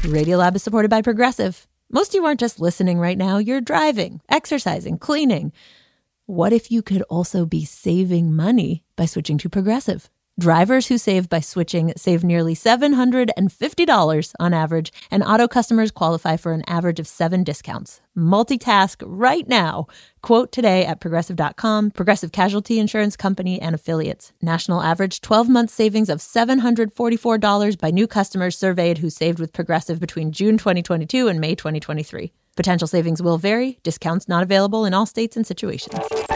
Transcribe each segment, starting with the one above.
Radiolab is supported by Progressive. Most of you aren't just listening right now. You're driving, exercising, cleaning. What if you could also be saving money by switching to Progressive? Drivers who save by switching save nearly $750 on average, and auto customers qualify for an average of 7 discounts. Multitask right now. Quote today at Progressive.com. Progressive Casualty Insurance Company and Affiliates. National average 12-month savings of $744 by new customers surveyed who saved with Progressive between June 2022 and May 2023. Potential savings will vary. Discounts not available in all states and situations.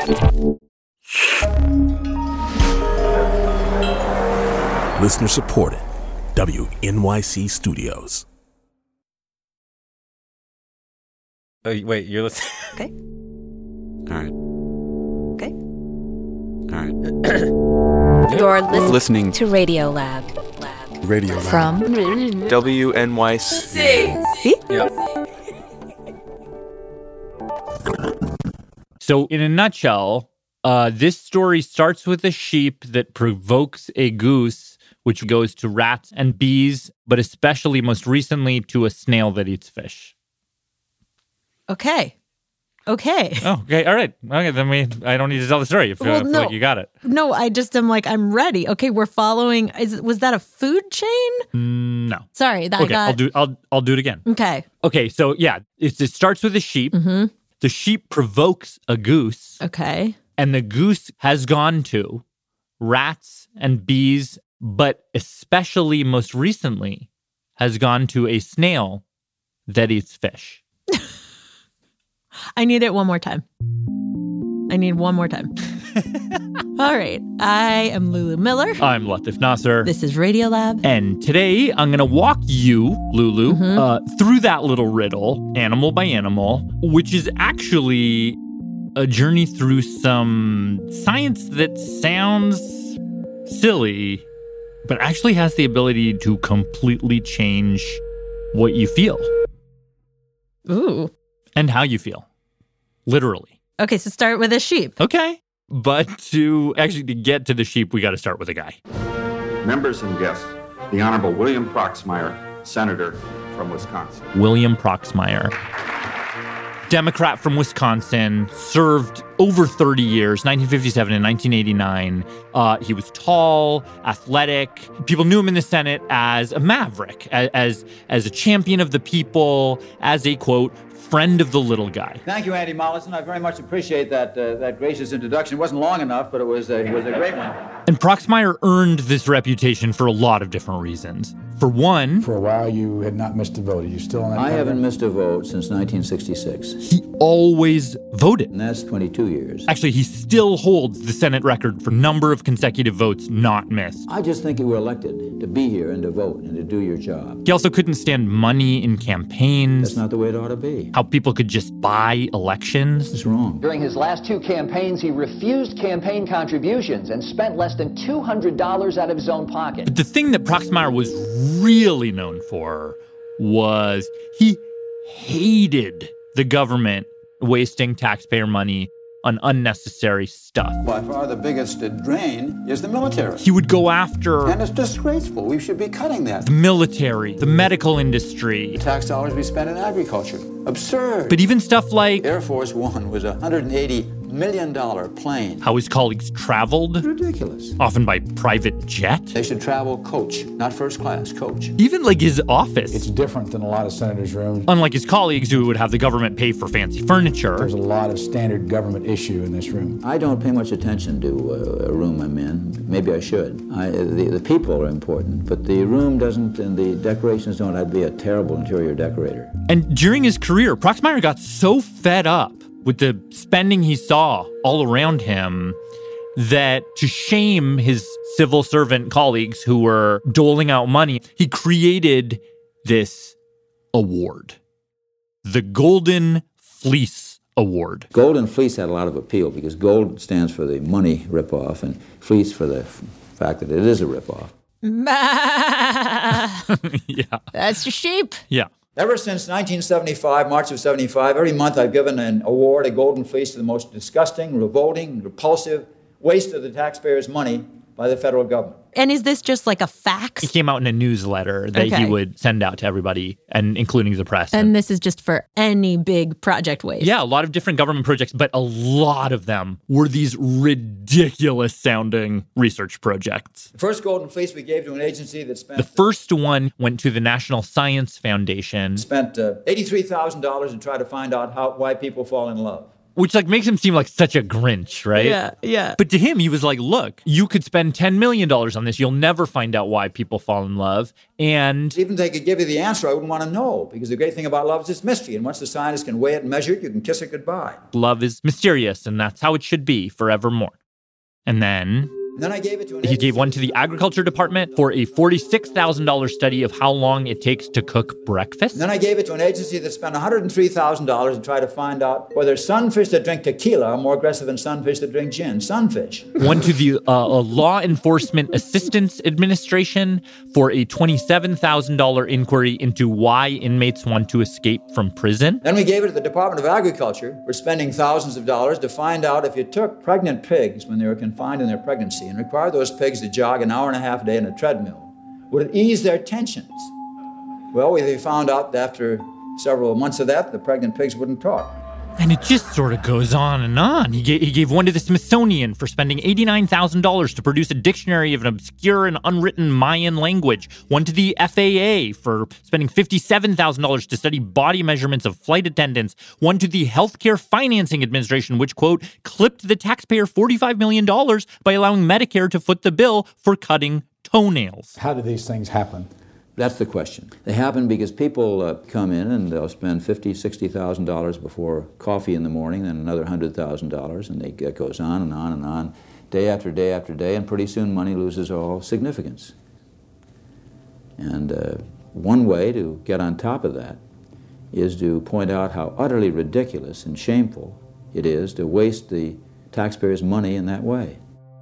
Listener supported. WNYC Studios. Oh, wait, you're listening? Okay. All right. Okay. All right. You're listening to Radiolab. Radio Lab. From WNYC. See? Yep. So, in a nutshell, this story starts with a sheep that provokes a goose, which goes to rats and bees, but especially most recently to a snail that eats fish. Okay. Oh, okay. All right. Okay, then I don't need to tell the story. I feel like you got it. No, I just am like, I'm ready. Okay, we're following. Was that a food chain? No. Sorry, I'll do it again. Okay. Okay, so yeah, it starts with a sheep. Mm-hmm. The sheep provokes a goose. Okay. And the goose has gone to rats and bees, but especially most recently has gone to a snail that eats fish. I need it one more time. I need one more time. All right. I am Lulu Miller. I'm Latif Nasser. This is Radiolab. And today I'm going to walk you, Lulu, through that little riddle, animal by animal, which is actually a journey through some science that sounds silly, but actually has the ability to completely change what you feel. Ooh. And how you feel. Literally. Okay, so start with a sheep. Okay. But to get to the sheep, we got to start with a guy. Members and guests, the Honorable William Proxmire, Senator from Wisconsin. William Proxmire. Democrat from Wisconsin, served over 30 years, 1957 and 1989. He was tall, athletic. People knew him in the Senate as a maverick, as a champion of the people, as a, quote, friend of the little guy. Thank you, Andy Mollison. I very much appreciate that gracious introduction. It wasn't long enough, but it was a great one. And Proxmire earned this reputation for a lot of different reasons. For one... For a while, you had not missed a vote. Are you still on that? I haven't missed a vote since 1966. He always voted. And that's 22 years. Actually, he still holds the Senate record for number of consecutive votes not missed. I just think you were elected to be here and to vote and to do your job. He also couldn't stand money in campaigns. That's not the way it ought to be. How people could just buy elections. It's wrong. During his last 2 campaigns, he refused campaign contributions and spent less than $200 out of his own pocket. But the thing that Proxmire was really known for was he hated the government wasting taxpayer money on unnecessary stuff. By far the biggest drain is the military. He would go after... And it's disgraceful. We should be cutting that. The military, the medical industry. The tax dollars we spend in agriculture. Absurd. But even stuff like... Air Force One was a $180 million plane. How his colleagues traveled. Ridiculous. Often by private jet. They should travel coach, not first class, coach. Even like his office. It's different than a lot of senators' rooms. Unlike his colleagues who would have the government pay for fancy furniture. There's a lot of standard government issue in this room. I don't pay much attention to a room I'm in. Maybe I should. The people are important, but the room doesn't and the decorations don't. I'd be a terrible interior decorator. And during his career, Proxmire got so fed up with the spending he saw all around him that to shame his civil servant colleagues who were doling out money, he created this award, the Golden Fleece Award. Golden Fleece had a lot of appeal because gold stands for the money ripoff and fleece for the fact that it is a ripoff. Yeah. That's your sheep. Yeah. Ever since 1975, March of 75, every month I've given an award, a Golden Fleece, to the most disgusting, revolting, repulsive waste of the taxpayers' money by the federal government. And is this just like a fax? It came out in a newsletter that he would send out to everybody, and including the press. And this is just for any big project waste. Yeah, a lot of different government projects, but a lot of them were these ridiculous-sounding research projects. The first Golden Fleece we gave to an agency that spent... The first one went to the National Science Foundation. Spent $83,000 to try to find out why people fall in love. Which makes him seem like such a Grinch, right? Yeah. But to him, he was like, look, you could spend $10 million on this. You'll never find out why people fall in love. And even if they could give you the answer, I wouldn't want to know. Because the great thing about love is it's mystery. And once the scientists can weigh it and measure it, you can kiss it goodbye. Love is mysterious, and that's how it should be forevermore. And then I gave it to he gave one to the Agriculture Department for a $46,000 study of how long it takes to cook breakfast. And then I gave it to an agency that spent $103,000 to try to find out whether sunfish that drink tequila are more aggressive than sunfish that drink gin. Sunfish. One to the Law Enforcement Assistance Administration for a $27,000 inquiry into why inmates want to escape from prison. Then we gave it to the Department of Agriculture for spending thousands of dollars to find out if you took pregnant pigs when they were confined in their pregnancy and require those pigs to jog an hour and a half a day in a treadmill, would it ease their tensions? Well, they found out that after several months of that, the pregnant pigs wouldn't talk. And it just sort of goes on and on. He gave one to the Smithsonian for spending $89,000 to produce a dictionary of an obscure and unwritten Mayan language. One to the FAA for spending $57,000 to study body measurements of flight attendants. One to the Healthcare Financing Administration, which, quote, clipped the taxpayer $45 million by allowing Medicare to foot the bill for cutting toenails. How do these things happen? That's the question. They happen because people come in and they'll spend $50,000, $60,000 before coffee in the morning, then another $100,000, and it goes on and on and on, day after day after day, and pretty soon money loses all significance. And one way to get on top of that is to point out how utterly ridiculous and shameful it is to waste the taxpayers' money in that way.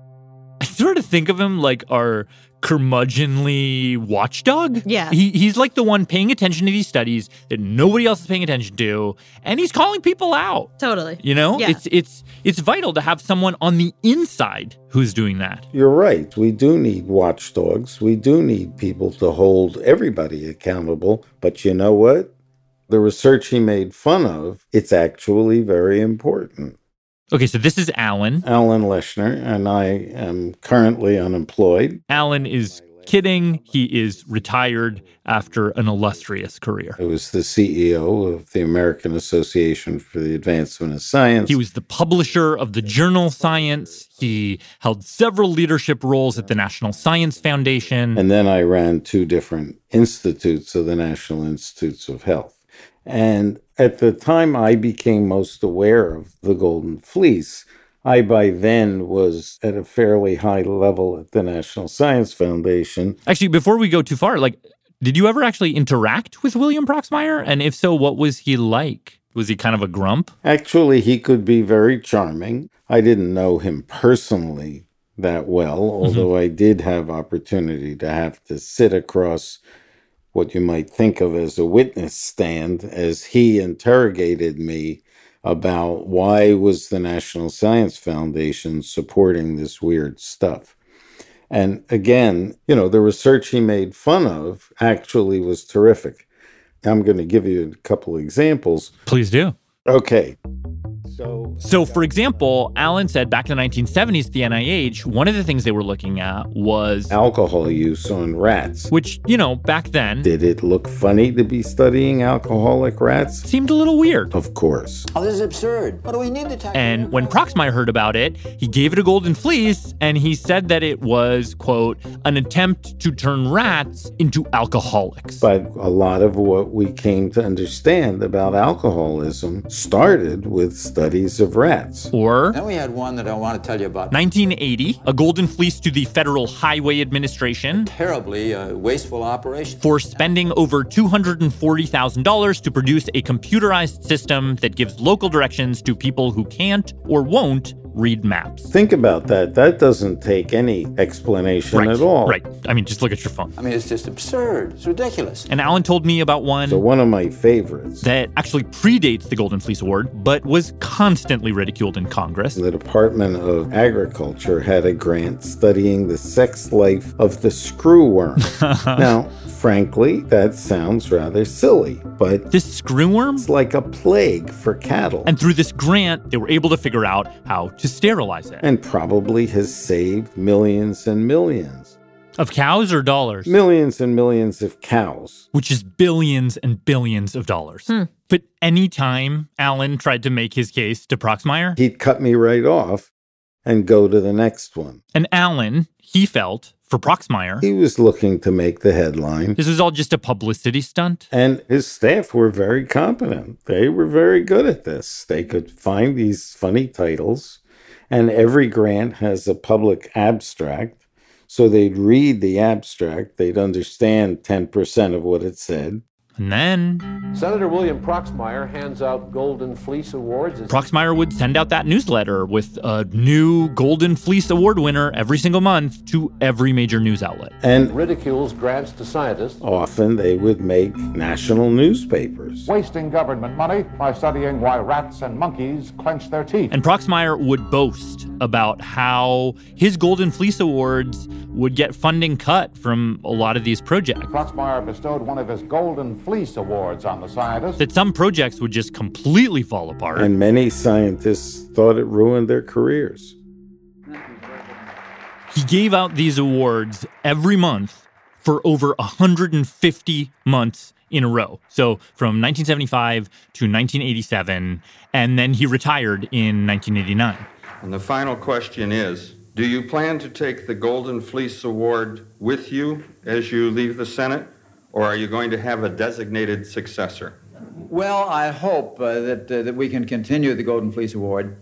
I sort of think of him like our curmudgeonly watchdog. Yeah. He's like the one paying attention to these studies that nobody else is paying attention to, and he's calling people out. Totally. You know? Yeah. It's vital to have someone on the inside who's doing that. You're right. We do need watchdogs. We do need people to hold everybody accountable. But you know what? The research he made fun of, it's actually very important. Okay, so this is Alan. Alan Leshner, and I am currently unemployed. Alan is kidding. He is retired after an illustrious career. I was the CEO of the American Association for the Advancement of Science. He was the publisher of the journal Science. He held several leadership roles at the National Science Foundation. And then I ran 2 different institutes of the National Institutes of Health. And at the time I became most aware of the Golden Fleece, I by then was at a fairly high level at the National Science Foundation. Actually, before we go too far, did you ever actually interact with William Proxmire? And if so, what was he like? Was he kind of a grump? Actually, he could be very charming. I didn't know him personally that well, although I did have opportunity to have to sit across what you might think of as a witness stand as he interrogated me about why was the National Science Foundation supporting this weird stuff. And again, the research he made fun of actually was terrific. I'm going to give you a couple examples. Please do. Okay. So, for example, Alan said back in the 1970s at the NIH, one of the things they were looking at was alcohol use on rats. Which, back then... Did it look funny to be studying alcoholic rats? Seemed a little weird. Of course. Oh, this is absurd. What do we need to tackle? And when Proxmire heard about it, he gave it a Golden Fleece, and he said that it was, quote, an attempt to turn rats into alcoholics. But a lot of what we came to understand about alcoholism started with studies of rats. Or then we had one that I want to tell you about. 1980, a Golden Fleece to the Federal Highway Administration. Terribly wasteful operation. For spending over $240,000 to produce a computerized system that gives local directions to people who can't or won't read maps. Think about that. That doesn't take any explanation at all. Right. I mean, just look at your phone. I mean, it's just absurd. It's ridiculous. And Alan told me about one. So one of my favorites. That actually predates the Golden Fleece Award, but was constantly ridiculed in Congress. The Department of Agriculture had a grant studying the sex life of the screwworm. Now, frankly, that sounds rather silly, but this screwworm? It's like a plague for cattle. And through this grant, they were able to figure out how to sterilize it. And probably has saved millions and millions. Of cows or dollars? Millions and millions of cows. Which is billions and billions of dollars. But anytime Alan tried to make his case to Proxmire, he'd cut me right off and go to the next one. And Alan, he felt, for Proxmire, he was looking to make the headline. This was all just a publicity stunt. And his staff were very competent. They were very good at this. They could find these funny titles, and every grant has a public abstract. So they'd read the abstract, they'd understand 10% of what it said. And then Senator William Proxmire hands out Golden Fleece Awards. Proxmire would send out that newsletter with a new Golden Fleece Award winner every single month to every major news outlet. And ridicules grants to scientists. Often they would make national newspapers. Wasting government money by studying why rats and monkeys clench their teeth. And Proxmire would boast about how his Golden Fleece Awards would get funding cut from a lot of these projects. Proxmire bestowed one of his Golden Fleece Awards on the scientists. That some projects would just completely fall apart. And many scientists thought it ruined their careers. He gave out these awards every month for over 150 months in a row. So from 1975 to 1987, and then he retired in 1989. And the final question is, do you plan to take the Golden Fleece Award with you as you leave the Senate, or are you going to have a designated successor? Well, I hope that we can continue the Golden Fleece Award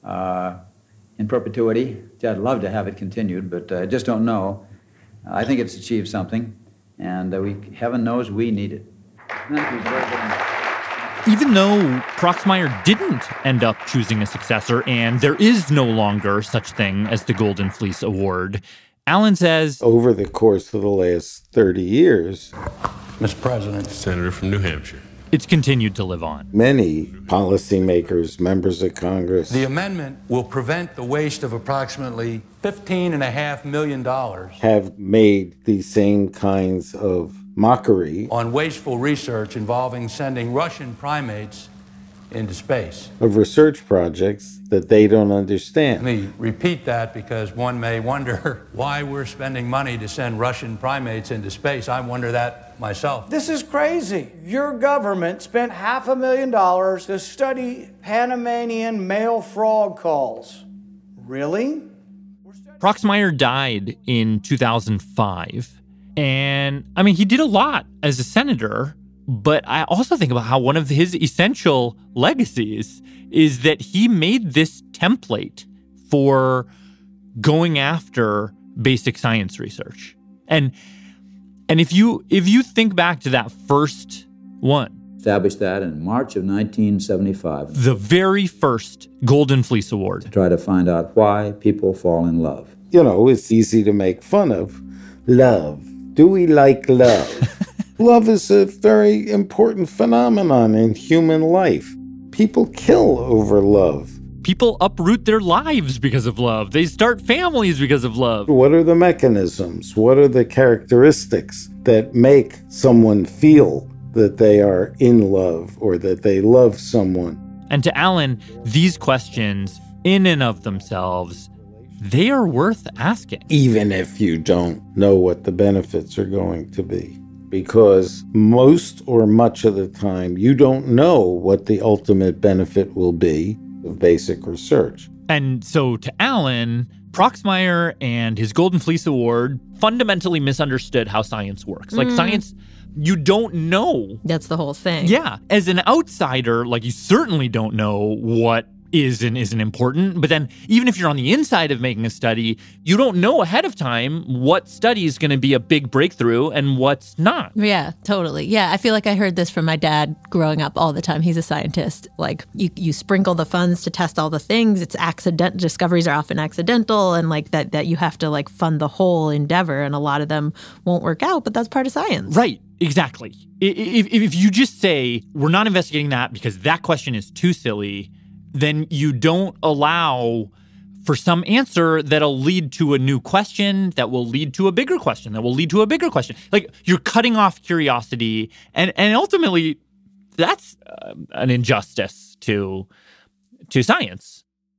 in perpetuity. I'd love to have it continued, but I just don't know. I think it's achieved something, and heaven knows we need it. Thank you very much. Even though Proxmire didn't end up choosing a successor, and there is no longer such thing as the Golden Fleece Award, Alan says, over the course of the last 30 years, Mr. President, Senator from New Hampshire, it's continued to live on. Many policymakers, members of Congress. The amendment will prevent the waste of approximately $15.5 million have made the same kinds of mockery on wasteful research involving sending Russian primates into space. Of research projects that they don't understand. Let me repeat that because one may wonder why we're spending money to send Russian primates into space. I wonder that myself. This is crazy. Your government spent $500,000 to study Panamanian male frog calls. Really? Proxmire died in 2005. And, I mean, he did a lot as a senator, but I also think about how one of his essential legacies is that he made this template for going after basic science research. And if you think back to that first one, established that in March of 1975. The very first Golden Fleece Award. To try to find out why people fall in love. You know, it's easy to make fun of love. Do we like love? Love is a very important phenomenon in human life. People kill over love. People uproot their lives because of love. They start families because of love. What are the mechanisms? What are the characteristics that make someone feel that they are in love or that they love someone? And to Alan, these questions, in and of themselves, they are worth asking. Even if you don't know what the benefits are going to be. Because most or much of the time, you don't know what the ultimate benefit will be of basic research. And so to Alan, Proxmire and his Golden Fleece Award fundamentally misunderstood how science works. Like science, you don't know. That's the whole thing. Yeah. As an outsider, like you certainly don't know what isn't important. But then even if you're on the inside of making a study, you don't know ahead of time what study is going to be a big breakthrough and what's not. Yeah, totally. Yeah, I feel like I heard this from my dad growing up all the time. He's a scientist. Like, you sprinkle the funds to test all the things. It's accident. Discoveries are often accidental, and like that you have to like fund the whole endeavor, and a lot of them won't work out, but that's part of science. Right. Exactly. If you just say, we're not investigating that because that question is too silly, then you don't allow for some answer that'll lead to a new question, that will lead to a bigger question, that will lead to a bigger question. Like, you're cutting off curiosity, and ultimately, that's an injustice to science.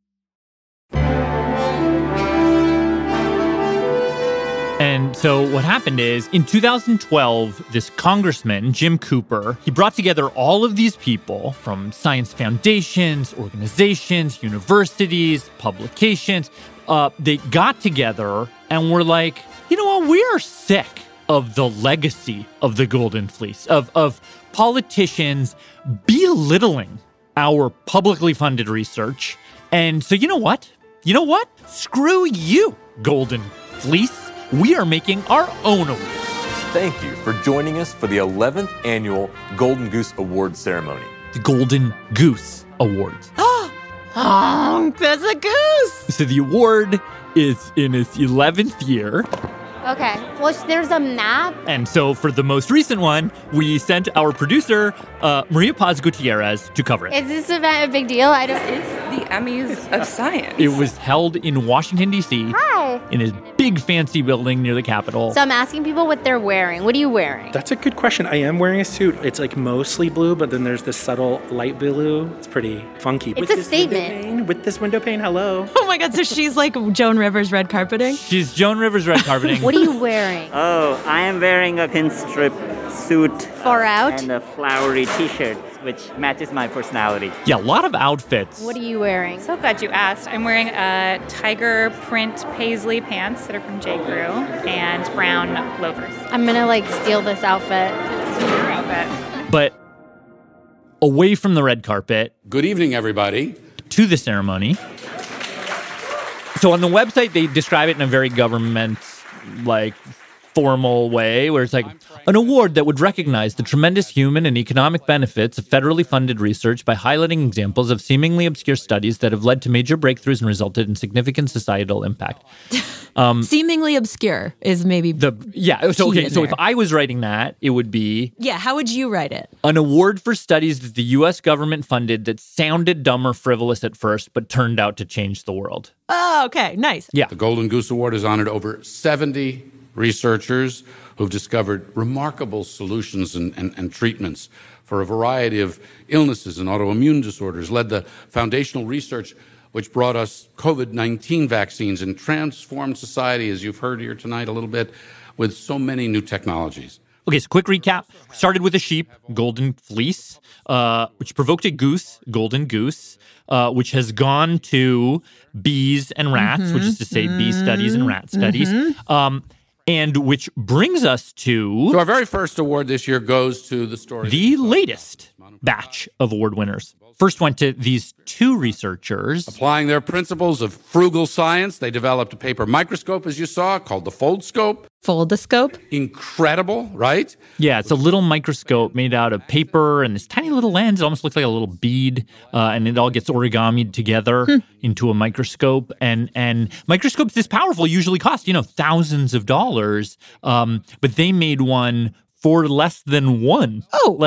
And so what happened is, in 2012, this congressman, Jim Cooper, he brought together all of these people from science foundations, organizations, universities, publications. They got together and were like, you know what, we are sick of the legacy of the Golden Fleece, of politicians belittling our publicly funded research. And so you know what? Screw you, Golden Fleece. We are making our own award. Thank you for joining us for the 11th annual Golden Goose Award ceremony. The Golden Goose Awards. Oh, that's a goose. So the award is in its 11th year. Okay. Well, there's a map. And so for the most recent one, we sent our producer, Maria Paz Gutierrez, to cover it. Is this event a big deal? This is the Emmys of Science. It was held in Washington, D.C. Hi. In a big fancy building near the Capitol. So I'm asking people what they're wearing. What are you wearing? That's a good question. I am wearing a suit. It's like mostly blue, but then there's this subtle light blue. It's pretty funky. It's a statement. With this window pane, hello. Oh my God, so she's like Joan Rivers red carpeting? She's Joan Rivers red carpeting. What are you wearing? Oh, I am wearing a pinstripe suit. Far out? And a flowery t-shirt, which matches my personality. Yeah, a lot of outfits. What are you wearing? So glad you asked. I'm wearing tiger print paisley pants that are from J. Crew and brown loafers. I'm gonna steal this outfit. Steal your outfit. But away from the red carpet. Good evening, everybody. To the ceremony. So on the website, they describe it in a very government formal way, where it's like an award that would recognize the tremendous human and economic benefits of federally funded research by highlighting examples of seemingly obscure studies that have led to major breakthroughs and resulted in significant societal impact. Seemingly obscure is maybe So if I was writing that, it would be how would you write it? An award for studies that the U.S. government funded that sounded dumb or frivolous at first, but turned out to change the world. Oh, okay, nice. Yeah, the Golden Goose Award has honored over 70 researchers who've discovered remarkable solutions and treatments for a variety of illnesses and autoimmune disorders, led the foundational research which brought us COVID-19 vaccines and transformed society, as you've heard here tonight a little bit, with so many new technologies. Okay, so quick recap. Started with a sheep, Golden Fleece, which provoked a goose, Golden Goose, which has gone to bees and rats, which is to say bee studies and rat studies. And which brings us to... So our very first award this year goes to the story... The latest batch of award winners. First went to these two researchers. Applying their principles of frugal science, they developed a paper microscope, as you saw, called the Foldscope. Foldoscope? Incredible, right? Yeah, it's a little microscope made out of paper and this tiny little lens. It almost looks like a little bead, and it all gets origamied together into a microscope. And microscopes this powerful usually cost, thousands of dollars, but they made one for less than than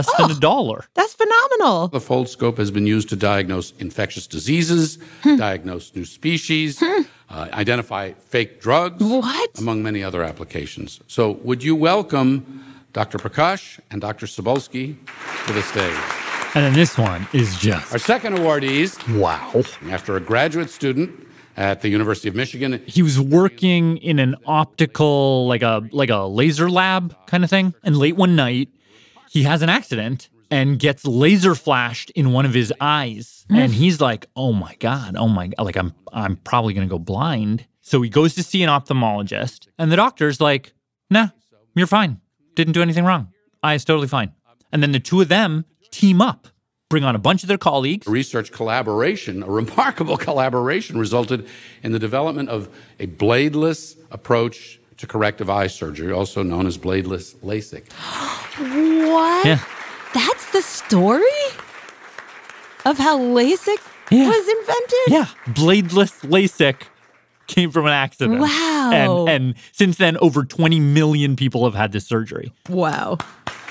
$1. That's phenomenal. The Foldscope has been used to diagnose infectious diseases, diagnose new species, identify fake drugs, among many other applications. So would you welcome Dr. Prakash and Dr. Cebulski to the stage. And then this one is just... Our second awardees. Wow. After a graduate student at the University of Michigan. He was working in an optical, like a laser lab kind of thing. And late one night, he has an accident and gets laser flashed in one of his eyes. And he's like, oh my God, like I'm probably going to go blind. So he goes to see an ophthalmologist. And the doctor's like, nah, you're fine. Didn't do anything wrong. Eye is totally fine. And then the two of them team up bring on a bunch of their colleagues. Research collaboration, a remarkable collaboration, resulted in the development of a bladeless approach to corrective eye surgery, also known as bladeless LASIK. What? Yeah. That's the story of how LASIK was invented? Yeah. Bladeless LASIK came from an accident. Wow. And since then, over 20 million people have had this surgery. Wow.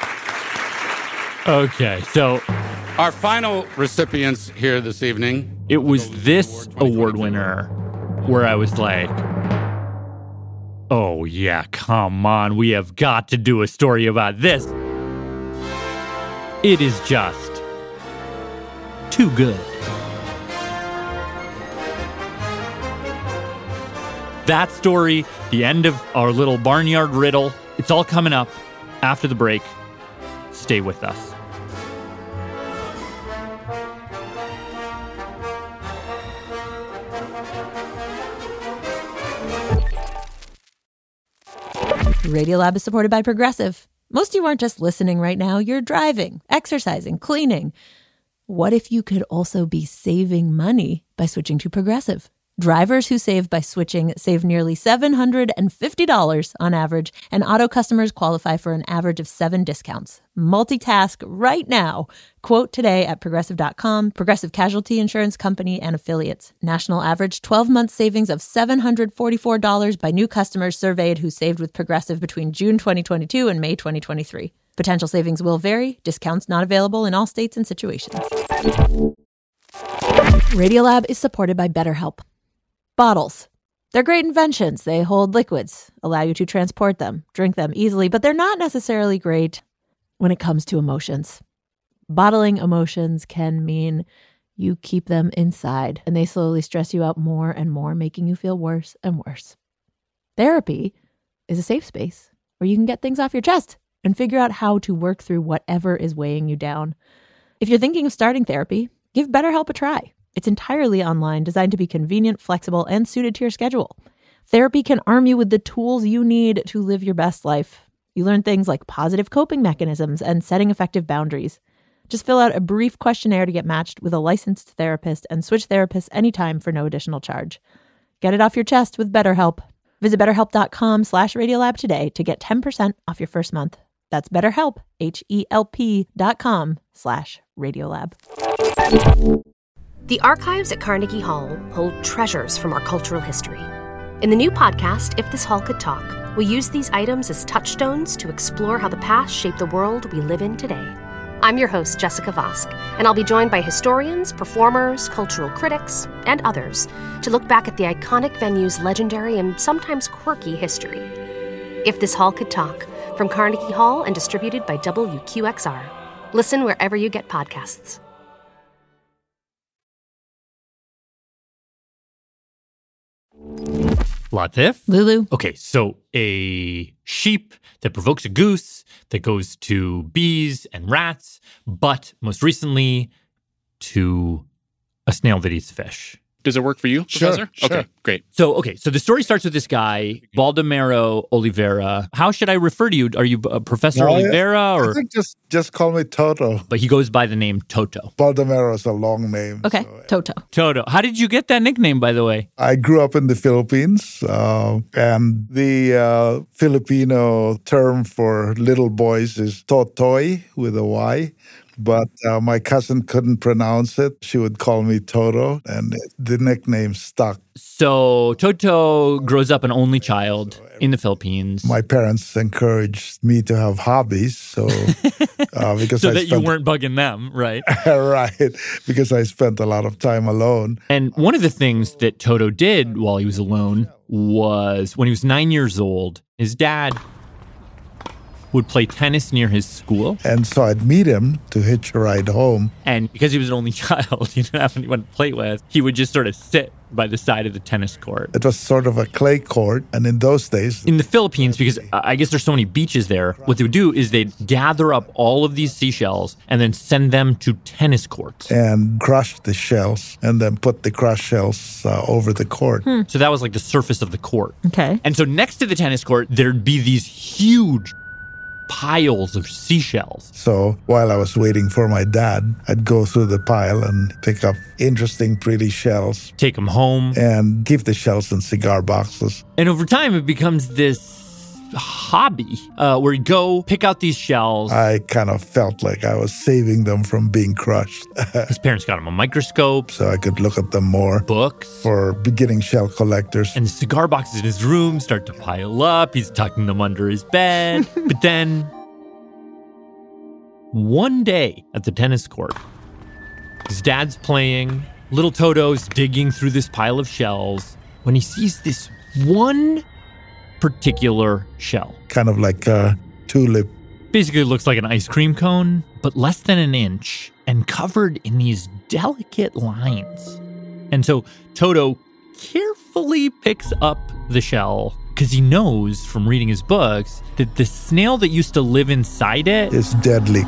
Okay, so our final recipients here this evening. It was this award winner where I was like, oh yeah, come on. We have got to do a story about this. It is just too good. That story, the end of our little barnyard riddle, it's all coming up after the break. Stay with us. Radiolab is supported by Progressive. Most of you aren't just listening right now, you're driving, exercising, cleaning. What if you could also be saving money by switching to Progressive? Drivers who save by switching save nearly $750 on average, and auto customers qualify for an average of 7 discounts. Multitask right now. Quote today at Progressive.com. Progressive Casualty Insurance Company and Affiliates. National average 12-month savings of $744 by new customers surveyed who saved with Progressive between June 2022 and May 2023. Potential savings will vary. Discounts not available in all states and situations. Radiolab is supported by BetterHelp. Bottles. They're great inventions. They hold liquids, allow you to transport them, drink them easily, but they're not necessarily great when it comes to emotions. Bottling emotions can mean you keep them inside, and they slowly stress you out more and more, making you feel worse and worse. Therapy is a safe space where you can get things off your chest and figure out how to work through whatever is weighing you down. If you're thinking of starting therapy, give BetterHelp a try. It's entirely online, designed to be convenient, flexible, and suited to your schedule. Therapy can arm you with the tools you need to live your best life. You learn things like positive coping mechanisms and setting effective boundaries. Just fill out a brief questionnaire to get matched with a licensed therapist and switch therapists anytime for no additional charge. Get it off your chest with BetterHelp. Visit BetterHelp.com/Radiolab today to get 10% off your first month. That's BetterHelp, HELP.com/Radiolab. The archives at Carnegie Hall hold treasures from our cultural history. In the new podcast, If This Hall Could Talk, we use these items as touchstones to explore how the past shaped the world we live in today. I'm your host, Jessica Vosk, and I'll be joined by historians, performers, cultural critics, and others to look back at the iconic venue's legendary and sometimes quirky history. If This Hall Could Talk, from Carnegie Hall and distributed by WQXR. Listen wherever you get podcasts. Latif? Lulu. Okay, so a sheep that provokes a goose, that goes to bees and rats, but most recently to a snail that eats fish. Does it work for you, Professor? Sure. Okay, great. So the story starts with this guy, Baldomero Oliveira. How should I refer to you? Are you Professor Oliveira? Or? I think just call me Toto. But he goes by the name Toto. Baldomero is a long name. Okay, Toto. Toto. How did you get that nickname, by the way? I grew up in the Philippines, and the Filipino term for little boys is Totoy with a Y. But my cousin couldn't pronounce it. She would call me Toto, and the nickname stuck. So Toto grows up an only child in the Philippines. My parents encouraged me to have hobbies, so because you weren't bugging them, right? Right, because I spent a lot of time alone. And one of the things that Toto did while he was alone was when he was 9 years old, his dad would play tennis near his school. And so I'd meet him to hitch a ride home. And because he was an only child, he didn't have anyone to play with, he would just sort of sit by the side of the tennis court. It was sort of a clay court. And in those days... In the Philippines, because I guess there's so many beaches there, what they would do is they'd gather up all of these seashells and then send them to tennis courts. And crush the shells and then put the crushed shells over the court. So that was like the surface of the court. Okay. And so next to the tennis court, there'd be these huge piles of seashells. So while I was waiting for my dad, I'd go through the pile and pick up interesting, pretty shells. Take them home. And keep the shells in cigar boxes. And over time, it becomes this hobby where you go pick out these shells. I kind of felt like I was saving them from being crushed. His parents got him a microscope. So I could look at them more. Books. For beginning shell collectors. And the cigar boxes in his room start to pile up. He's tucking them under his bed. But then, one day at the tennis court, his dad's playing. Little Toto's digging through this pile of shells when he sees this one particular shell. Kind of like a tulip. Basically looks like an ice cream cone, but less than an inch and covered in these delicate lines. And so Toto carefully picks up the shell because he knows from reading his books that the snail that used to live inside it is deadly.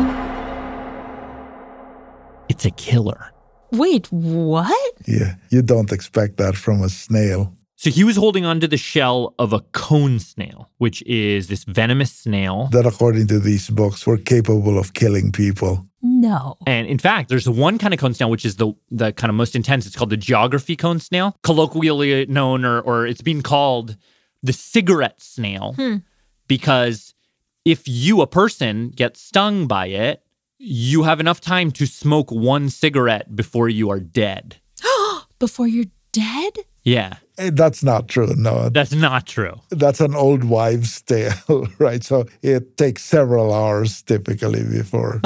It's a killer. Wait, what? Yeah, you don't expect that from a snail. So he was holding onto the shell of a cone snail, which is this venomous snail. That, according to these books, were capable of killing people. No. And in fact, there's one kind of cone snail, which is the kind of most intense. It's called the geography cone snail, colloquially known, or it's been called the cigarette snail, because if you, a person, get stung by it, you have enough time to smoke one cigarette before you are dead. Before you're dead? Yeah. That's not true, no. That's not true. That's an old wives' tale, right? So it takes several hours typically before.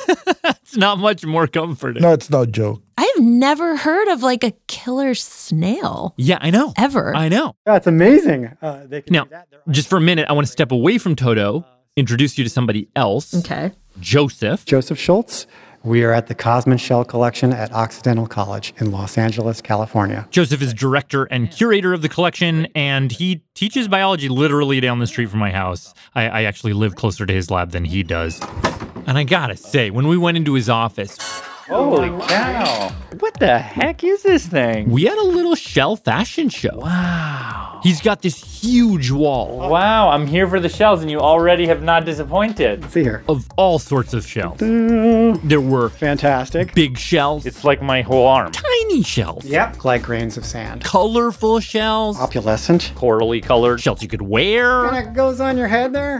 It's not much more comforting. No, it's no joke. I've never heard of like a killer snail. Yeah, I know. Ever. I know. That's amazing. Now, just for a minute, I want to step away from Toto, introduce you to somebody else. Okay. Joseph Schultz. We are at the Cosman Shell Collection at Occidental College in Los Angeles, California. Joseph is director and curator of the collection, and he teaches biology literally down the street from my house. I actually live closer to his lab than he does. And I gotta say, when we went into his office... Holy cow. What the heck is this thing? We had a little shell fashion show. Wow. He's got this huge wall. Wow, I'm here for the shells and you already have not disappointed. Let's see here. Of all sorts of shells. There were fantastic big shells. It's like my whole arm. Tiny shells. Yep, like grains of sand. Colorful shells. Opalescent. Corally colored. Shells you could wear. Kind of goes on your head there.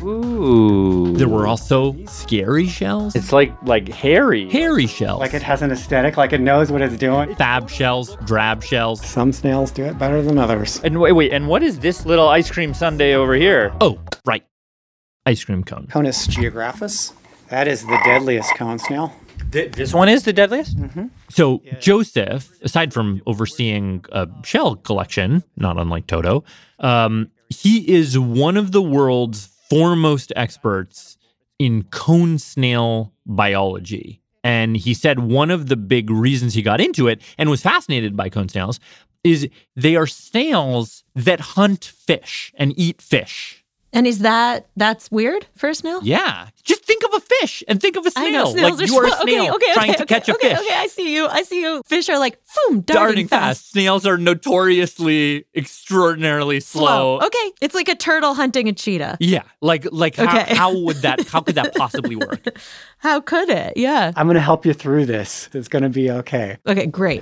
Ooh. There were also scary shells. It's like hairy. Hairy shells. Like it has an aesthetic, like it knows what it's doing. Fab shells, drab shells. Some snails do it better than others. And wait, and what is this little ice cream sundae over here? Oh, right. Ice cream cone. Conus geographus. That is the deadliest cone snail. This one is the deadliest? Mm-hmm. So Joseph, aside from overseeing a shell collection, not unlike Toto, he is one of the world's foremost experts in cone snail biology. And he said one of the big reasons he got into it and was fascinated by cone snails is they are snails that hunt fish and eat fish. And that's weird for a snail? Yeah. Just think of a fish and think of a snail. I know, snails like are you are a small. snail trying to catch a fish. Okay, I see you. Fish are like, boom, darting fast. Snails are notoriously extraordinarily slow. Okay, it's like a turtle hunting a cheetah. Yeah, like how could that possibly work? How could it? Yeah. I'm going to help you through this. It's going to be okay. Okay, great.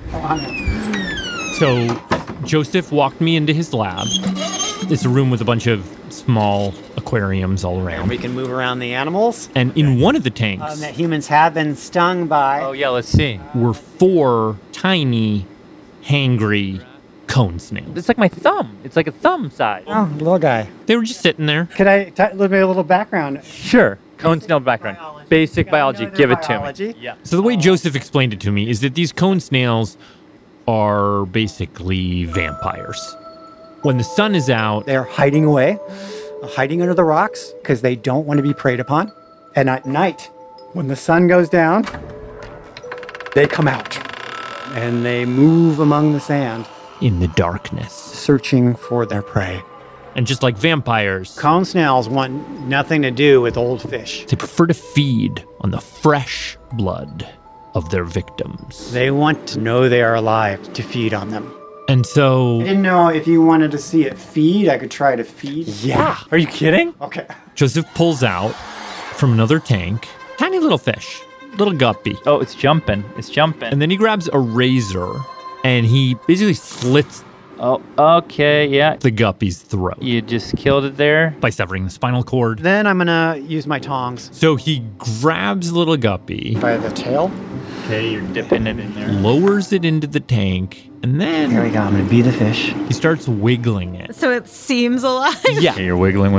So Joseph walked me into his lab. It's a room with a bunch of small aquariums all around. And we can move around the animals. And in one of the tanks that humans have been stung by. Oh yeah, let's see. Were 4 tiny, hangry cone snails. It's like my thumb. It's like a thumb size. Oh, little guy. They were just sitting there. Could I a little background? Sure. Cone snail background. Basic biology. Give it to me. Yeah. So the way Joseph explained it to me is that these cone snails are basically vampires. When the sun is out, they're hiding away, hiding under the rocks because they don't want to be preyed upon. And at night, when the sun goes down, they come out and they move among the sand in the darkness, searching for their prey. And just like vampires, cone snails want nothing to do with old fish. They prefer to feed on the fresh blood of their victims. They want to know they are alive to feed on them. And so... I didn't know if you wanted to see it feed, I could try to feed. Yeah. Are you kidding? Okay. Joseph pulls out from another tank, tiny little fish, little guppy. Oh, it's jumping. It's jumping. And then he grabs a razor and he basically slits Oh, okay, yeah. the guppy's throat. You just killed it there? By severing the spinal cord. Then I'm gonna use my tongs. So he grabs little guppy. By the tail? Okay, you're dipping it in there. Lowers it into the tank, and then... Here we go, I'm gonna be the fish. He starts wiggling it. So it seems alive? Yeah. You're wiggling.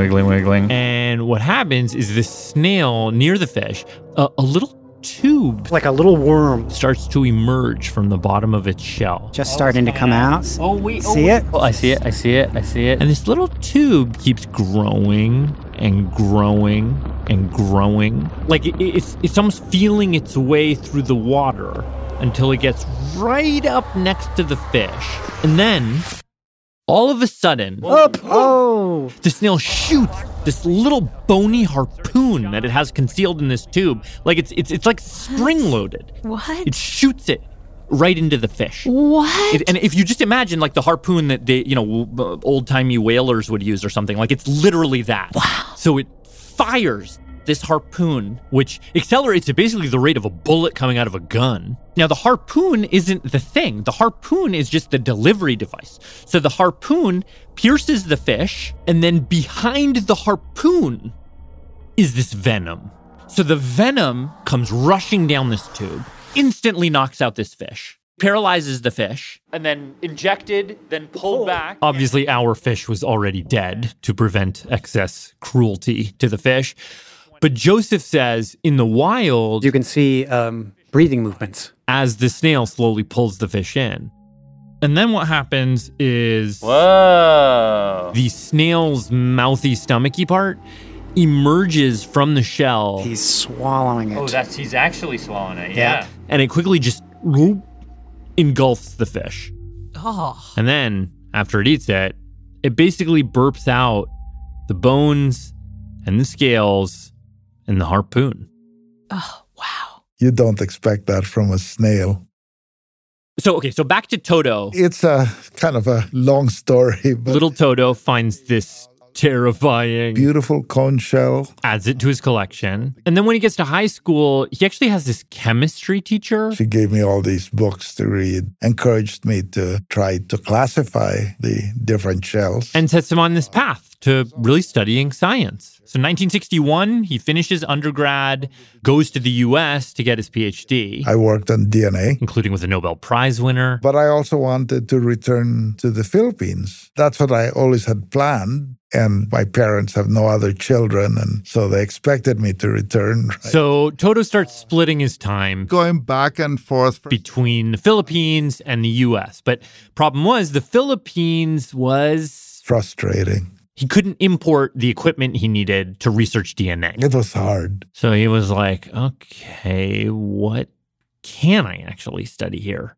And what happens is this snail near the fish, a little tube, like a little worm, starts to emerge from the bottom of its shell. Just starting to come out. Oh, wait. See it? Oh, I see it. And this little tube keeps growing and growing and growing. Like it's almost feeling its way through the water until it gets right up next to the fish. And then, all of a sudden, the snail shoots this little bony harpoon that it has concealed in this tube. Like it's like spring-loaded. What? It shoots it right into the fish. What? And if you just imagine like the harpoon that they, old-timey whalers would use or something, like it's literally that. Wow. So it fires this harpoon, which accelerates at basically the rate of a bullet coming out of a gun. Now, the harpoon isn't the thing. The harpoon is just the delivery device. So the harpoon pierces the fish, and then behind the harpoon is this venom. So the venom comes rushing down this tube, instantly knocks out this fish, paralyzes the fish, And then injected, then pulled back. Obviously, our fish was already dead to prevent excess cruelty to the fish. But Joseph says in the wild, you can see breathing movements as the snail slowly pulls the fish in. And then what happens is the snail's mouthy, stomachy part emerges from the shell. He's swallowing it. Oh, he's actually swallowing it. Yeah. And it quickly just engulfs the fish. Oh. And then after it eats it, it basically burps out the bones and the scales and the harpoon. Oh, wow. You don't expect that from a snail. So back to Toto. It's a kind of a long story. But little Toto finds this terrifying, beautiful conch shell, adds it to his collection. And then when he gets to high school, he actually has this chemistry teacher. She gave me all these books to read, encouraged me to try to classify the different shells. And sets him on this path to really studying science. So 1961, he finishes undergrad, goes to the U.S. to get his PhD. I worked on DNA. Including with a Nobel Prize winner. But I also wanted to return to the Philippines. That's what I always had planned. And my parents have no other children, and so they expected me to return. Right? So Toto starts splitting his time. Going back and forth. Between the Philippines and the U.S. But problem was, the Philippines was... frustrating. He couldn't import the equipment he needed to research DNA. It was hard. So he was like, okay, what can I actually study here?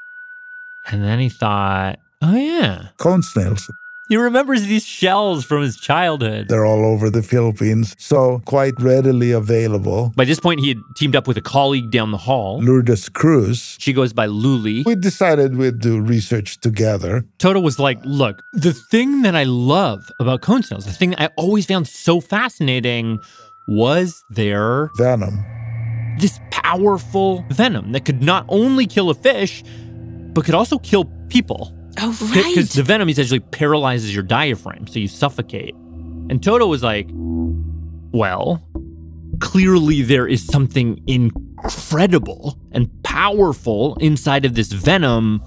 And then he thought, oh yeah. Cone snails. He remembers these shells from his childhood. They're all over the Philippines, so quite readily available. By this point, he had teamed up with a colleague down the hall. Lourdes Cruz. She goes by Luli. We decided we'd do research together. Toto was like, look, the thing that I love about cone snails, the thing that I always found so fascinating was their venom. This powerful venom that could not only kill a fish, but could also kill people. Oh, right. Because the venom essentially paralyzes your diaphragm, so you suffocate. And Toto was like, well, clearly there is something incredible and powerful inside of this venom,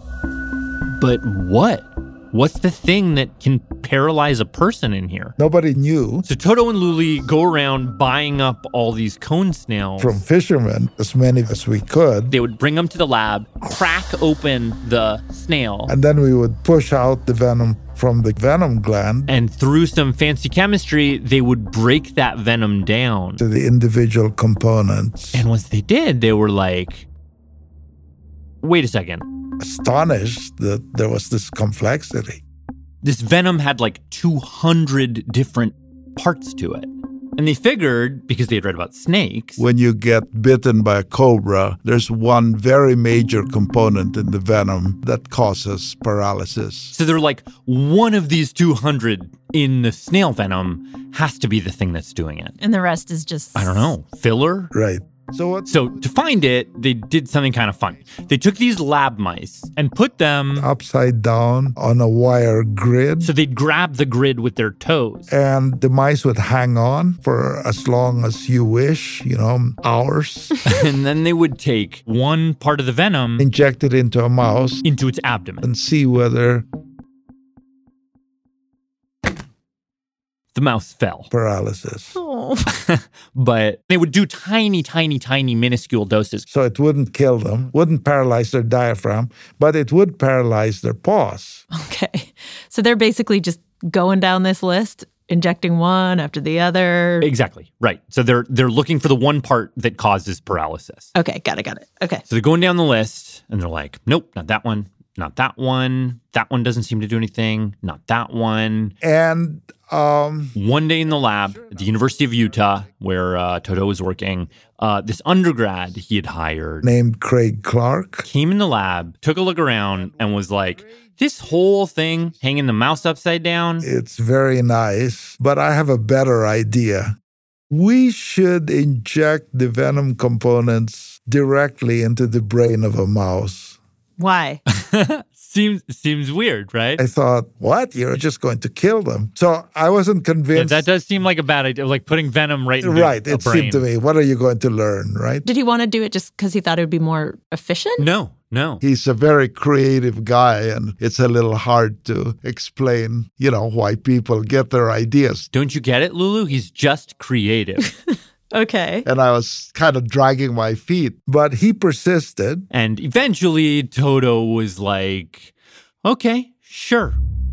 but what? What's the thing that can paralyze a person in here? Nobody knew. So Toto and Luli go around buying up all these cone snails. From fishermen, as many as we could. They would bring them to the lab, crack open the snail. And then we would push out the venom from the venom gland. And through some fancy chemistry, they would break that venom down. To the individual components. And once they did, they were like, wait a second. Astonished that there was this complexity. This venom had like 200 different parts to it. And they figured, because they had read about snakes, when you get bitten by a cobra, there's one very major component in the venom that causes paralysis. So they're like, one of these 200 in the snail venom has to be the thing that's doing it. And the rest is just... I don't know, filler? Right. So to find it, they did something kind of fun. They took these lab mice and put them upside down on a wire grid. So they'd grab the grid with their toes. And the mice would hang on for as long as you wish, hours. And then they would take one part of the venom, inject it into a mouse, into its abdomen, and see whether the mouse fell. Paralysis. Oh. But they would do tiny, tiny, tiny, minuscule doses. So it wouldn't kill them, wouldn't paralyze their diaphragm, but it would paralyze their paws. Okay. So they're basically just going down this list, injecting one after the other. Exactly. Right. So they're looking for the one part that causes paralysis. Okay. Got it. Okay. So they're going down the list and they're like, nope, not that one. Not that one. That one doesn't seem to do anything. Not that one. And one day in the lab at the University of Utah, where Toto was working, this undergrad he had hired, named Craig Clark, came in the lab, took a look around, and was like, this whole thing hanging the mouse upside down. It's very nice, but I have a better idea. We should inject the venom components directly into the brain of a mouse. Why? Seems weird, right? I thought, what? You're just going to kill them. So I wasn't convinced. Yeah, that does seem like a bad idea, like putting venom right into right. a It brain. seemed to me, what are you going to learn, right? Did he want to do it just because he thought it would be more efficient? No. He's a very creative guy, and it's a little hard to explain, why people get their ideas. Don't you get it, Lulu? He's just creative. Okay. And I was kind of dragging my feet, but he persisted. And eventually Toto was like, okay, sure.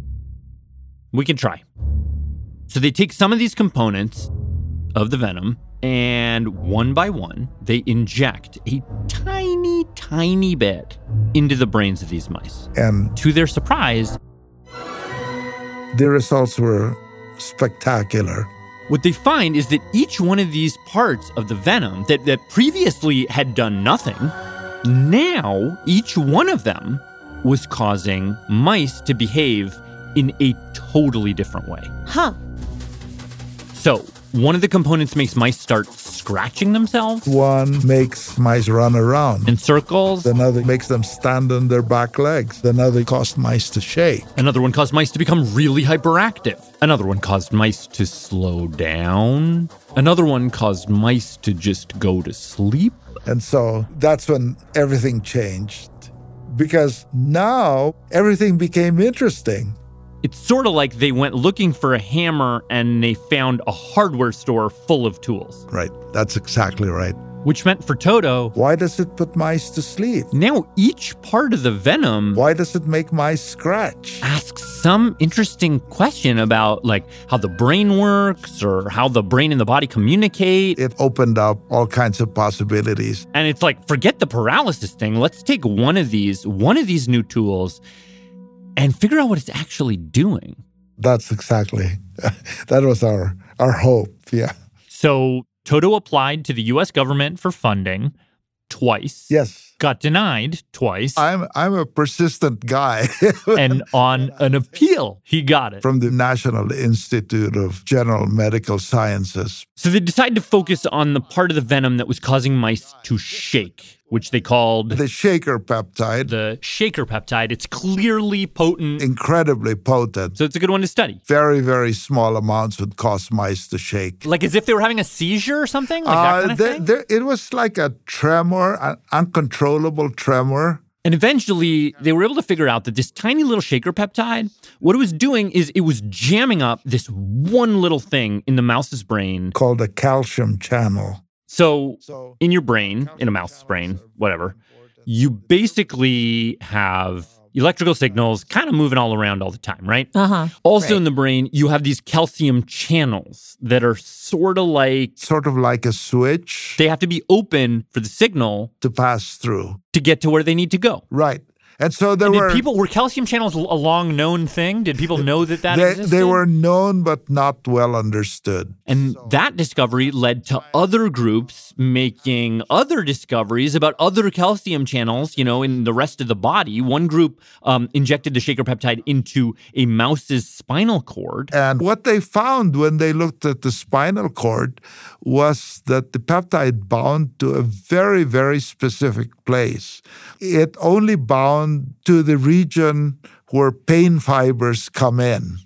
We can try. So they take some of these components of the venom and one by one, they inject a tiny, tiny bit into the brains of these mice. And to their surprise, the results were spectacular. What they find is that each one of these parts of the venom that previously had done nothing, now each one of them was causing mice to behave in a totally different way. Huh. So, one of the components makes mice start scratching themselves. One makes mice run around in circles. Another makes them stand on their back legs. Another caused mice to shake. Another one caused mice to become really hyperactive. Another one caused mice to slow down. Another one caused mice to just go to sleep. And so that's when everything changed. Because now everything became interesting. It's sort of like they went looking for a hammer and they found a hardware store full of tools. Right. That's exactly right. Which meant for Toto, why does it put mice to sleep? Now each part of the venom, why does it make mice scratch? Asks some interesting question about like how the brain works or how the brain and the body communicate. It opened up all kinds of possibilities. And it's like, forget the paralysis thing. Let's take one of these new tools and figure out what it's actually doing. That's exactly, that was our hope, yeah. So Toto applied to the U.S. government for funding twice. Yes. Got denied twice. I'm a persistent guy. And on an appeal, he got it. From the National Institute of General Medical Sciences. So they decided to focus on the part of the venom that was causing mice to shake, which they called the shaker peptide. The shaker peptide. It's clearly potent. Incredibly potent. So it's a good one to study. Very, very small amounts would cause mice to shake. Like as if they were having a seizure or something? Like that kind of thing? It was like a tremor, an uncontrollable tremor. And eventually, they were able to figure out that this tiny little shaker peptide, what it was doing is it was jamming up this one little thing in the mouse's brain. Called a calcium channel. So in your brain, in a mouse's brain, whatever, you basically have electrical signals kind of moving all around all the time, right? Uh-huh. Also right. in the brain, you have these calcium channels that are sort of like a switch. They have to be open for the signal to pass through. To get to where they need to go. Right. And so were calcium channels a long known thing? Did people know that existed? They were known but not well understood. And that discovery led to other groups making other discoveries about other calcium channels, in the rest of the body. One group injected the shaker peptide into a mouse's spinal cord. And what they found when they looked at the spinal cord was that the peptide bound to a very, very specific place. It only bound to the region where pain fibers come in.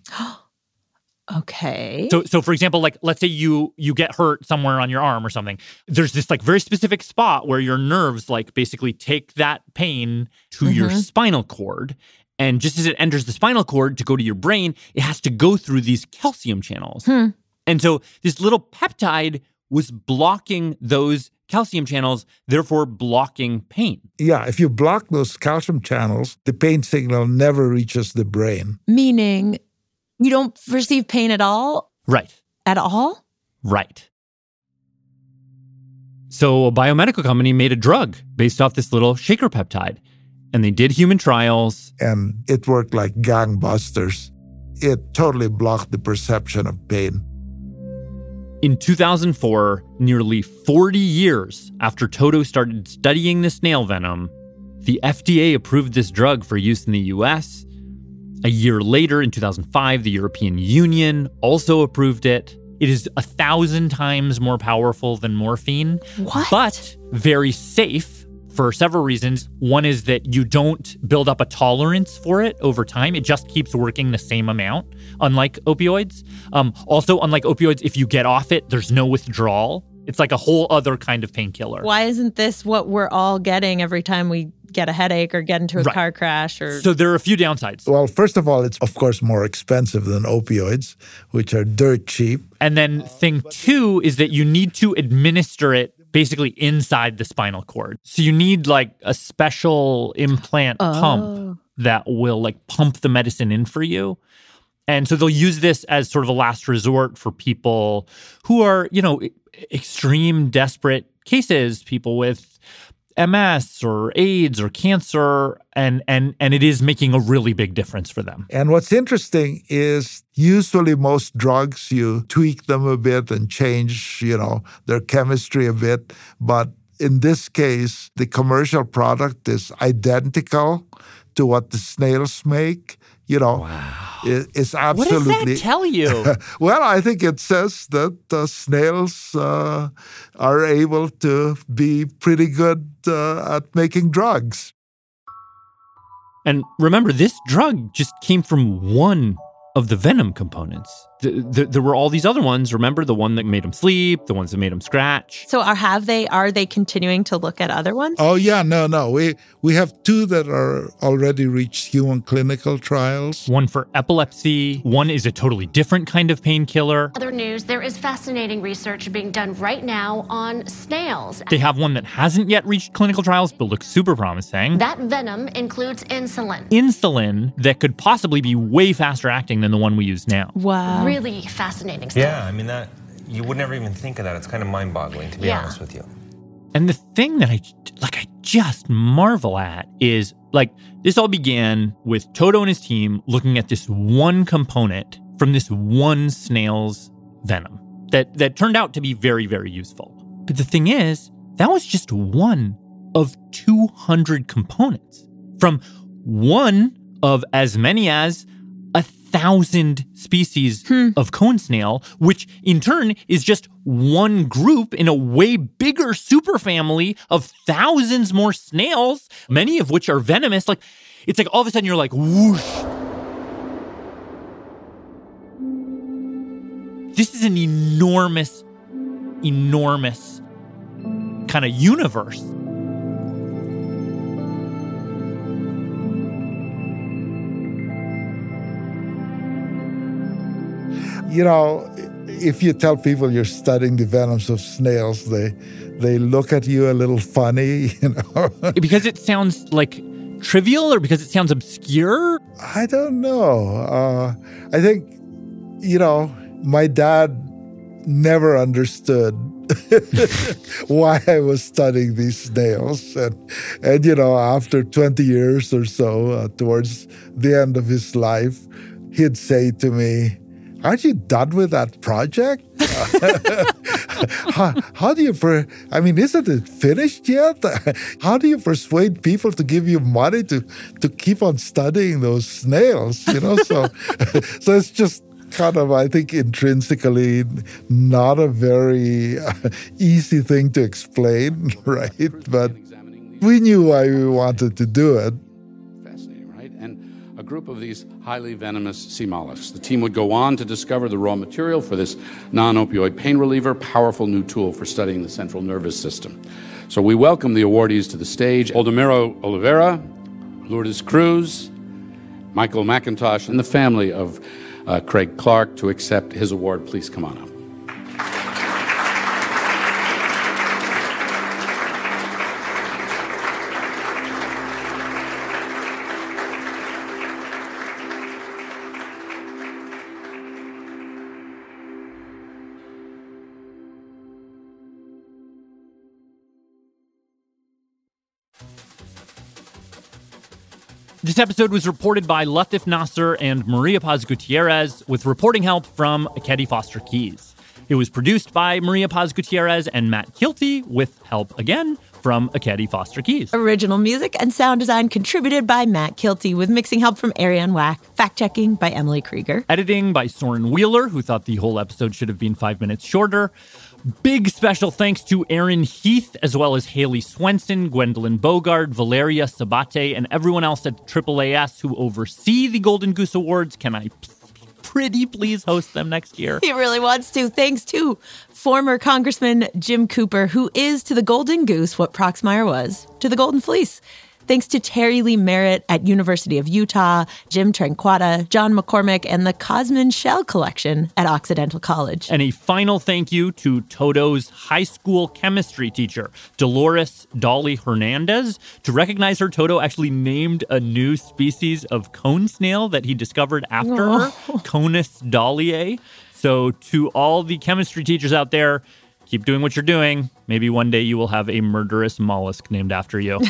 Okay. So for example, let's say you get hurt somewhere on your arm or something. There's this very specific spot where your nerves basically take that pain to your spinal cord. And just as it enters the spinal cord to go to your brain, it has to go through these calcium channels. And so this little peptide was blocking those calcium channels, therefore blocking pain. Yeah, if you block those calcium channels, the pain signal never reaches the brain. Meaning you don't perceive pain at all? Right. At all? Right. So a biomedical company made a drug based off this little shaker peptide. And they did human trials. And it worked like gangbusters. It totally blocked the perception of pain. In 2004, nearly 40 years after Toto started studying the snail venom, the FDA approved this drug for use in the US. A year later, in 2005, the European Union also approved it. It is 1,000 times more powerful than morphine, but very safe for several reasons. One is that you don't build up a tolerance for it over time. It just keeps working the same amount, unlike opioids. Also, unlike opioids, if you get off it, there's no withdrawal. It's like a whole other kind of painkiller. Why isn't this what we're all getting every time we get a headache or get into a car crash? So there are a few downsides. Well, first of all, it's of course more expensive than opioids, which are dirt cheap. And then thing two is that you need to administer it basically inside the spinal cord. So you need a special implant pump that will pump the medicine in for you. And so they'll use this as sort of a last resort for people who are, extreme desperate cases, people with MS or AIDS or cancer, and it is making a really big difference for them. And what's interesting is usually most drugs, you tweak them a bit and change, their chemistry a bit. But in this case, the commercial product is identical to what the snails make. It's absolutely... What does that tell you? Well, I think it says that snails are able to be pretty good at making drugs. And remember, this drug just came from one of the venom components. There were all these other ones. Remember the one that made them sleep, the ones that made them scratch. So are they continuing to look at other ones? Oh yeah, no. We have two that are already reached human clinical trials. One for epilepsy. One is a totally different kind of painkiller. Other news, there is fascinating research being done right now on snails. They have one that hasn't yet reached clinical trials, but looks super promising. That venom includes insulin. Insulin that could possibly be way faster acting than the one we use now. Wow. Really fascinating stuff. Yeah, I mean, that you would never even think of that. It's kind of mind-boggling, to be honest with you. And the thing that I just marvel at is, this all began with Toto and his team looking at this one component from this one snail's venom that turned out to be very, very useful. But the thing is, that was just one of 200 components from one of as many as 1,000 species of cone snail, which in turn is just one group in a way bigger superfamily of thousands more snails, many of which are venomous. It's all of a sudden you're like, whoosh. This is an enormous, enormous kind of universe. If you tell people you're studying the venoms of snails, they look at you a little funny, Because it sounds trivial or because it sounds obscure? I don't know. I think, my dad never understood why I was studying these snails. And after 20 years or so, towards the end of his life, he'd say to me, "Aren't you done with that project? How do you, isn't it finished yet? How do you persuade people to give you money to keep on studying those snails?" So it's just kind of, I think, intrinsically not a very easy thing to explain, right? But we knew why we wanted to do it. Fascinating, right? And a group of these highly venomous sea mollusks. The team would go on to discover the raw material for this non-opioid pain reliever, powerful new tool for studying the central nervous system. So we welcome the awardees to the stage: Oldemiro Oliveira, Lourdes Cruz, Michael McIntosh, and the family of Craig Clark to accept his award. Please come on up. This episode was reported by Latif Nasser and Maria Paz Gutierrez, with reporting help from Akedi Foster Keys. It was produced by Maria Paz Gutierrez and Matt Kilty, with help again from Akedi Foster Keys. Original music and sound design contributed by Matt Kilty, with mixing help from Ariane Wack, fact-checking by Emily Krieger. Editing by Soren Wheeler, who thought the whole episode should have been 5 minutes shorter. Big special thanks to Aaron Heath, as well as Haley Swenson, Gwendolyn Bogard, Valeria Sabate, and everyone else at AAAS who oversee the Golden Goose Awards. Can I pretty please host them next year? He really wants to. Thanks to former Congressman Jim Cooper, who is to the Golden Goose what Proxmire was to the Golden Fleece. Thanks to Terry Lee Merritt at University of Utah, Jim Tranquata, John McCormick, and the Cosmin Shell Collection at Occidental College. And a final thank you to Toto's high school chemistry teacher, Dolores Dolly Hernandez. To recognize her, Toto actually named a new species of cone snail that he discovered after her, Conus dolliae. So to all the chemistry teachers out there, keep doing what you're doing. Maybe one day you will have a murderous mollusk named after you.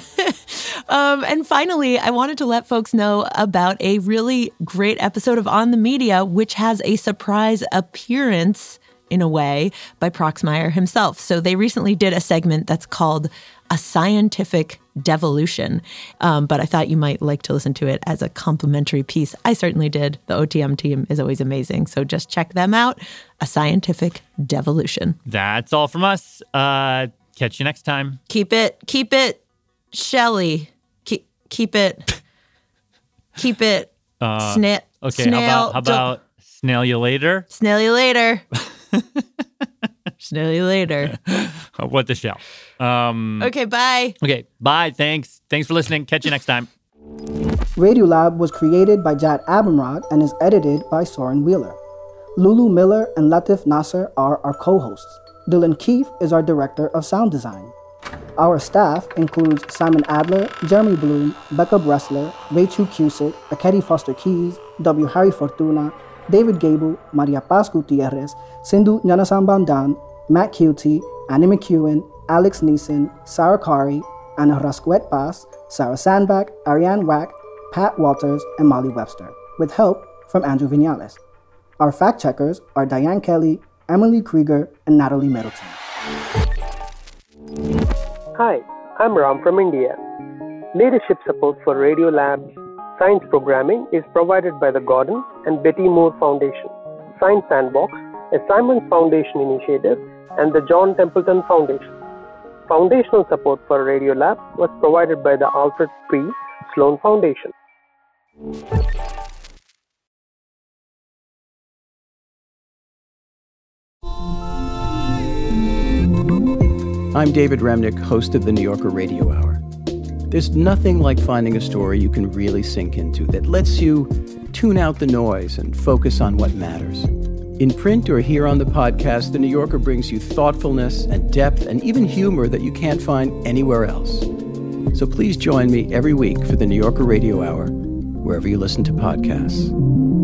And finally, I wanted to let folks know about a really great episode of On the Media, which has a surprise appearance, in a way, by Proxmire himself. So they recently did a segment that's called A Scientific Devolution. But I thought you might like to listen to it as a complimentary piece. I certainly did. The OTM team is always amazing. So just check them out. A Scientific Devolution. That's all from us. Catch you next time. Keep it, Shelley. Keep it. Okay, snail. how about snail you later? Snail you later. Snail you later. What the shell? Okay, bye. Okay, bye. Thanks for listening. Catch you next time. Radiolab was created by Jad Abumrad and is edited by Soren Wheeler. Lulu Miller and Latif Nasser are our co-hosts. Dylan Keefe is our director of sound design. Our staff includes Simon Adler, Jeremy Bloom, Becca Bressler, Rachel Cusick, Akedi Foster Keys, W. Harry Fortuna, David Gable, Maria Paz Gutierrez, Sindhu Nyanasambandan, Matt Kilty, Annie McEwen, Alex Neeson, Sarah Kari, Ana Rasquet Paz, Sarah Sandback, Ariane Wack, Pat Walters, and Molly Webster, with help from Andrew Vinales. Our fact-checkers are Diane Kelly, Emily Krieger, and Natalie Middleton. Hi, I'm Ram from India. Leadership support for Radiolab's science programming is provided by the Gordon and Betty Moore Foundation, Science Sandbox, a Simons Foundation initiative, and the John Templeton Foundation. Foundational support for Radiolab was provided by the Alfred P. Sloan Foundation. I'm David Remnick, host of the New Yorker Radio Hour. There's nothing like finding a story you can really sink into that lets you tune out the noise and focus on what matters. In print or here on the podcast, the New Yorker brings you thoughtfulness and depth and even humor that you can't find anywhere else. So please join me every week for the New Yorker Radio Hour, wherever you listen to podcasts.